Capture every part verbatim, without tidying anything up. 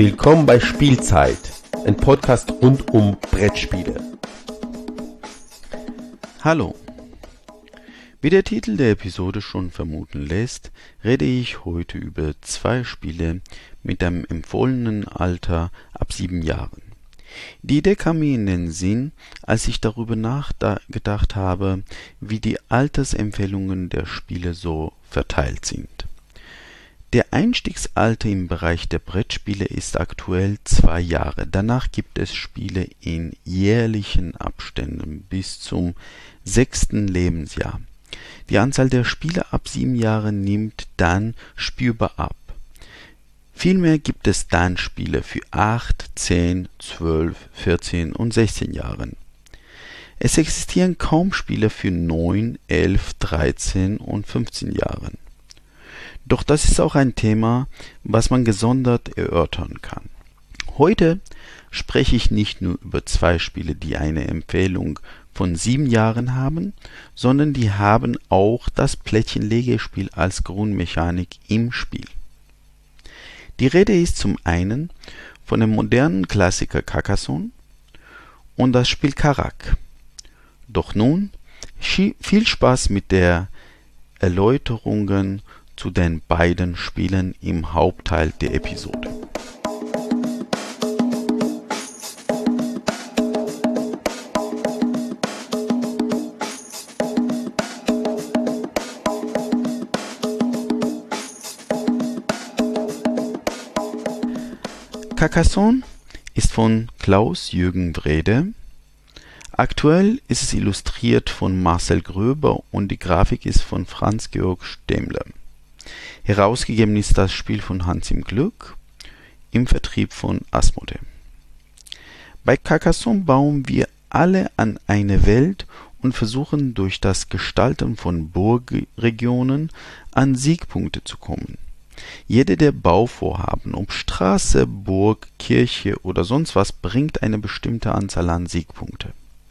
Willkommen bei Spielzeit, ein Podcast rund um Brettspiele. Hallo. Wie der Titel der Episode schon vermuten lässt, rede ich heute über zwei Spiele mit einem empfohlenen Alter ab sieben Jahren. Die Idee kam mir in den Sinn, als ich darüber nachgedacht habe, wie die Altersempfehlungen der Spiele so verteilt sind. Der Einstiegsalter im Bereich der Brettspiele ist aktuell zwei Jahre. Danach gibt es Spiele in jährlichen Abständen bis zum sechsten Lebensjahr. Die Anzahl der Spiele ab sieben Jahren nimmt dann spürbar ab. Vielmehr gibt es dann Spiele für acht, zehn, zwölf, vierzehn und sechzehn Jahren. Es existieren kaum Spiele für neun, elf, dreizehn und fünfzehn Jahren. Doch das ist auch ein Thema, was man gesondert erörtern kann. Heute spreche ich nicht nur über zwei Spiele, die eine Empfehlung von sieben Jahren haben, sondern die haben auch das Plättchenlegespiel als Grundmechanik im Spiel. Die Rede ist zum einen von dem modernen Klassiker Carcassonne und das Spiel Karak. Doch nun viel Spaß mit der Erläuterungen zu den beiden Spielen im Hauptteil der Episode. Carcassonne ist von Klaus-Jürgen Wrede. Aktuell ist es illustriert von Marcel Gröber und die Grafik ist von Franz-Georg Stemmler. Herausgegeben ist das Spiel von Hans im Glück im Vertrieb von Asmodee. Bei Carcassonne bauen wir alle an eine Welt und versuchen durch das Gestalten von Burgregionen an Siegpunkte zu kommen. Jede der Bauvorhaben, ob Straße, Burg, Kirche oder sonst was, bringt eine bestimmte Anzahl an Siegpunkte.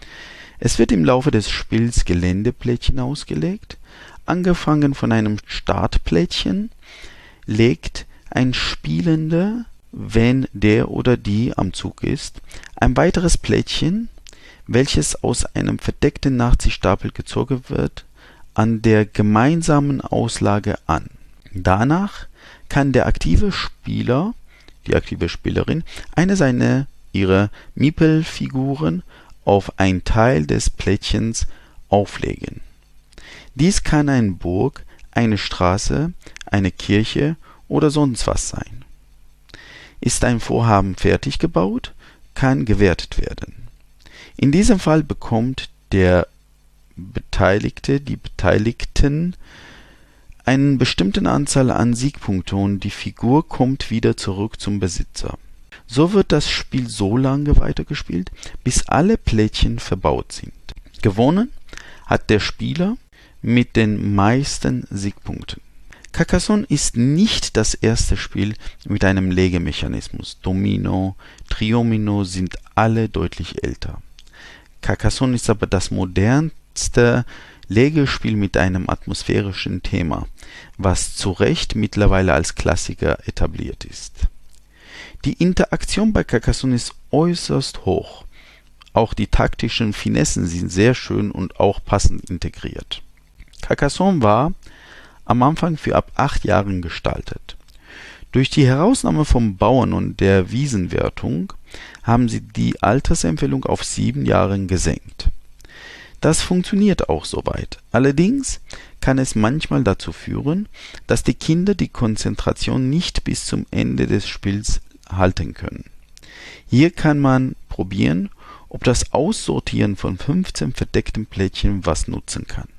Es wird im Laufe des Spiels Geländeplättchen ausgelegt. Angefangen von einem Startplättchen legt ein Spielender, wenn der oder die am Zug ist, ein weiteres Plättchen, welches aus einem verdeckten Nachziehstapel gezogen wird, an der gemeinsamen Auslage an. Danach kann der aktive Spieler, die aktive Spielerin, eine seiner ihrer Miepelfiguren auf ein Teil des Plättchens auflegen. Dies kann eine Burg, eine Straße, eine Kirche oder sonst was sein. Ist ein Vorhaben fertig gebaut, kann gewertet werden. In diesem Fall bekommt der Beteiligte, die Beteiligten, eine bestimmte Anzahl an Siegpunkten und die Figur kommt wieder zurück zum Besitzer. So wird das Spiel so lange weitergespielt, bis alle Plättchen verbaut sind. Gewonnen hat der Spieler mit den meisten Siegpunkten. Carcassonne ist nicht das erste Spiel mit einem Legemechanismus. Domino, Triomino sind alle deutlich älter. Carcassonne ist aber das modernste Legespiel mit einem atmosphärischen Thema, was zu Recht mittlerweile als Klassiker etabliert ist. Die Interaktion bei Carcassonne ist äußerst hoch. Auch die taktischen Finessen sind sehr schön und auch passend integriert. Carcassonne war am Anfang für ab acht Jahren gestaltet. Durch die Herausnahme vom Bauern und der Wiesenwertung haben sie die Altersempfehlung auf sieben Jahren gesenkt. Das funktioniert auch soweit. Allerdings kann es manchmal dazu führen, dass die Kinder die Konzentration nicht bis zum Ende des Spiels halten können. Hier kann man probieren, ob das Aussortieren von fünfzehn verdeckten Plättchen was nutzen kann.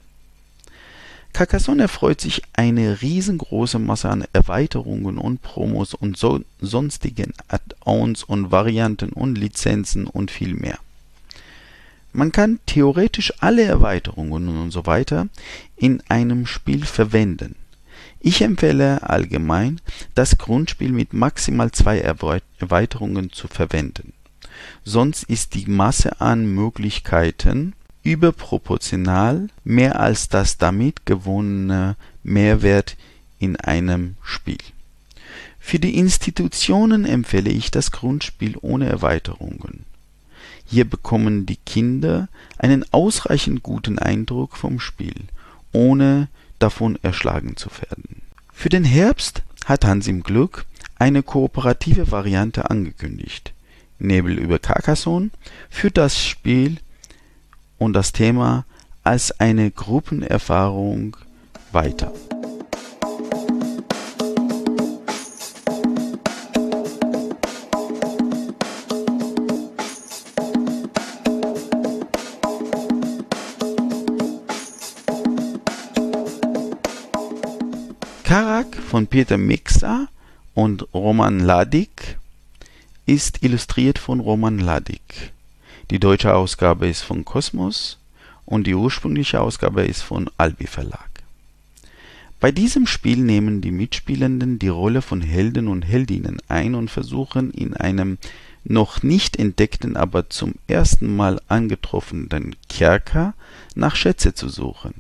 Carcassonne erfreut sich eine riesengroße Masse an Erweiterungen und Promos und so sonstigen Add-ons und Varianten und Lizenzen und viel mehr. Man kann theoretisch alle Erweiterungen und so weiter in einem Spiel verwenden. Ich empfehle allgemein, das Grundspiel mit maximal zwei Erweiterungen zu verwenden. Sonst ist die Masse an Möglichkeiten überproportional mehr als das damit gewonnene Mehrwert in einem Spiel. Für die Institutionen empfehle ich das Grundspiel ohne Erweiterungen. Hier bekommen die Kinder einen ausreichend guten Eindruck vom Spiel, ohne davon erschlagen zu werden. Für den Herbst hat Hans im Glück eine kooperative Variante angekündigt. Nebel über Carcassonne führt das Spiel und das Thema als eine Gruppenerfahrung weiter. Karak von Peter Miksa und Roman Ladik ist illustriert von Roman Ladik. Die deutsche Ausgabe ist von Kosmos und die ursprüngliche Ausgabe ist von Albi Verlag. Bei diesem Spiel nehmen die Mitspielenden die Rolle von Helden und Heldinnen ein und versuchen in einem noch nicht entdeckten, aber zum ersten Mal angetroffenen Kerker nach Schätze zu suchen.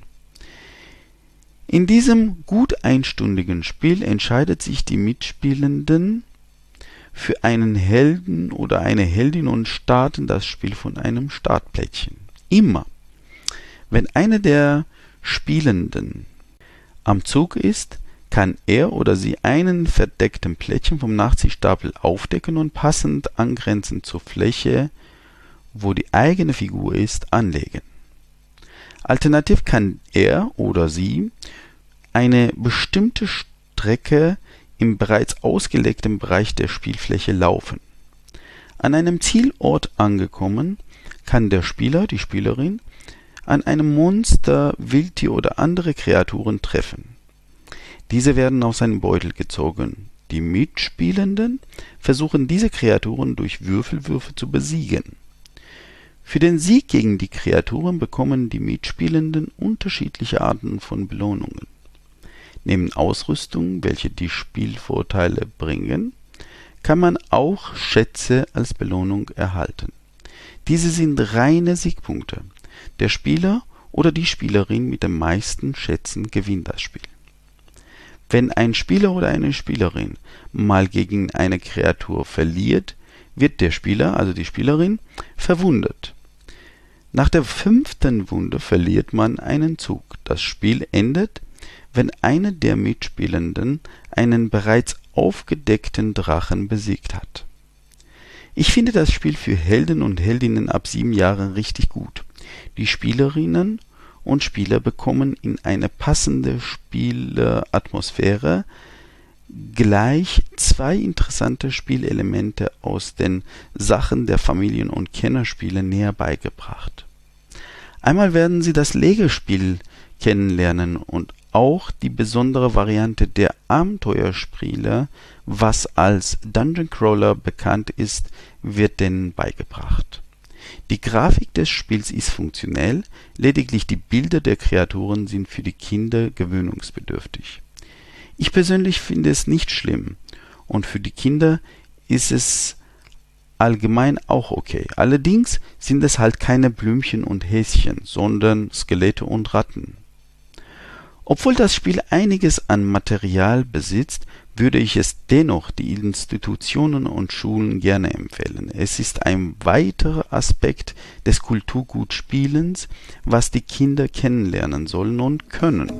In diesem gut einstündigen Spiel entscheidet sich die Mitspielenden für einen Helden oder eine Heldin und starten das Spiel von einem Startplättchen. Immer, wenn einer der Spielenden am Zug ist, kann er oder sie einen verdeckten Plättchen vom Nachziehstapel aufdecken und passend angrenzend zur Fläche, wo die eigene Figur ist, anlegen. Alternativ kann er oder sie eine bestimmte Strecke im bereits ausgelegten Bereich der Spielfläche laufen. An einem Zielort angekommen, kann der Spieler, die Spielerin, an einem Monster, Wildtier oder andere Kreaturen treffen. Diese werden aus einem Beutel gezogen. Die Mitspielenden versuchen diese Kreaturen durch Würfelwürfe zu besiegen. Für den Sieg gegen die Kreaturen bekommen die Mitspielenden unterschiedliche Arten von Belohnungen. Neben Ausrüstung, welche die Spielvorteile bringen, kann man auch Schätze als Belohnung erhalten. Diese sind reine Siegpunkte. Der Spieler oder die Spielerin mit den meisten Schätzen gewinnt das Spiel. Wenn ein Spieler oder eine Spielerin mal gegen eine Kreatur verliert, wird der Spieler, also die Spielerin, verwundet. Nach der fünften Wunde verliert man einen Zug. Das Spiel endet, wenn einer der Mitspielenden einen bereits aufgedeckten Drachen besiegt hat. Ich finde das Spiel für Helden und Heldinnen ab sieben Jahren richtig gut. Die Spielerinnen und Spieler bekommen in eine passende Spielatmosphäre gleich zwei interessante Spielelemente aus den Sachen der Familien- und Kennerspiele näher beigebracht. Einmal werden Sie das Legespiel kennenlernen und auch die besondere Variante der Abenteuerspiele, was als Dungeon Crawler bekannt ist, wird denen beigebracht. Die Grafik des Spiels ist funktionell, lediglich die Bilder der Kreaturen sind für die Kinder gewöhnungsbedürftig. Ich persönlich finde es nicht schlimm und für die Kinder ist es allgemein auch okay. Allerdings sind es halt keine Blümchen und Häschen, sondern Skelette und Ratten. Obwohl das Spiel einiges an Material besitzt, würde ich es dennoch die Institutionen und Schulen gerne empfehlen. Es ist ein weiterer Aspekt des Kulturgutspielens, was die Kinder kennenlernen sollen und können.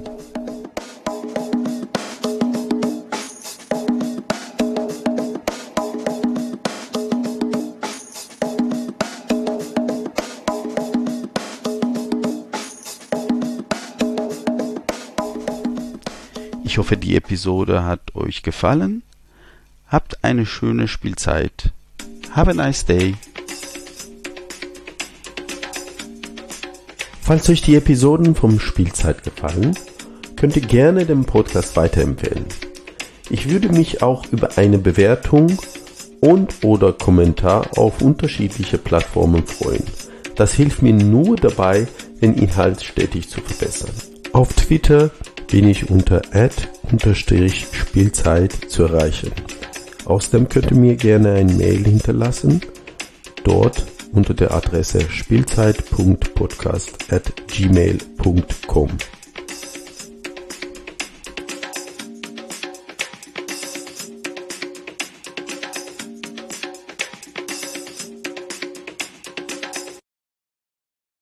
Ich hoffe, die Episode hat euch gefallen. Habt eine schöne Spielzeit. Have a nice day. Falls euch die Episoden vom Spielzeit gefallen, könnt ihr gerne den Podcast weiterempfehlen. Ich würde mich auch über eine Bewertung und oder Kommentar auf unterschiedliche Plattformen freuen. Das hilft mir nur dabei, den Inhalt stetig zu verbessern. Auf Twitter bin ich unter at unterstrich Spielzeit zu erreichen. Außerdem könnt ihr mir gerne ein Mail hinterlassen, dort unter der Adresse spielzeit punkt podcast at gmail punkt com.